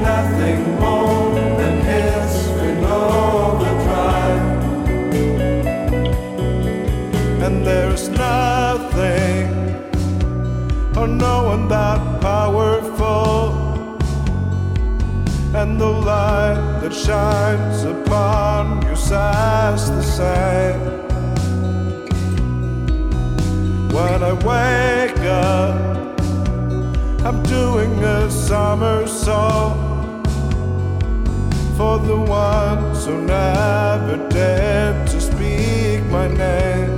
nothing more than his in overdrive. And there's nothing or no one that powerful, and the light that shines upon you says the same. When I wake up, I'm doing a somersault for the ones who never dared to speak my name.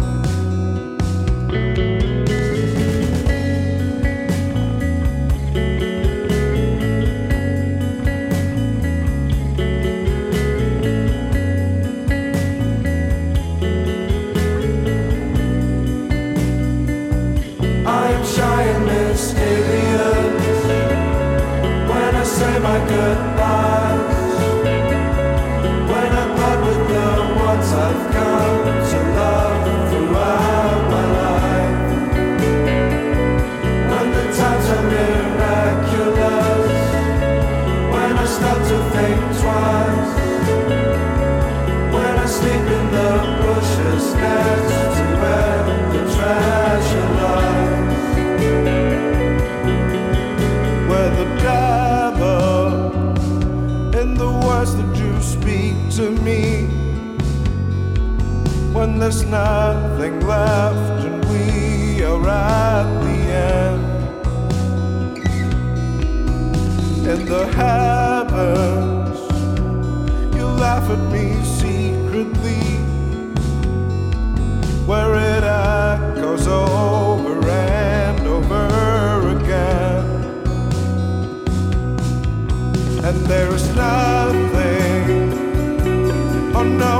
Shy and mysterious when I say my goodbyes, when I part with the ones I've come to love throughout my life, when the times are miraculous, when I start to think twice, when I sleep in the bushes next to where the treasure lies. Where the devil in the words that you speak to me, when there's nothing left and we are at the end. In the heavens you laugh at me secretly, where it echoes over and over again. And there is nothing, oh no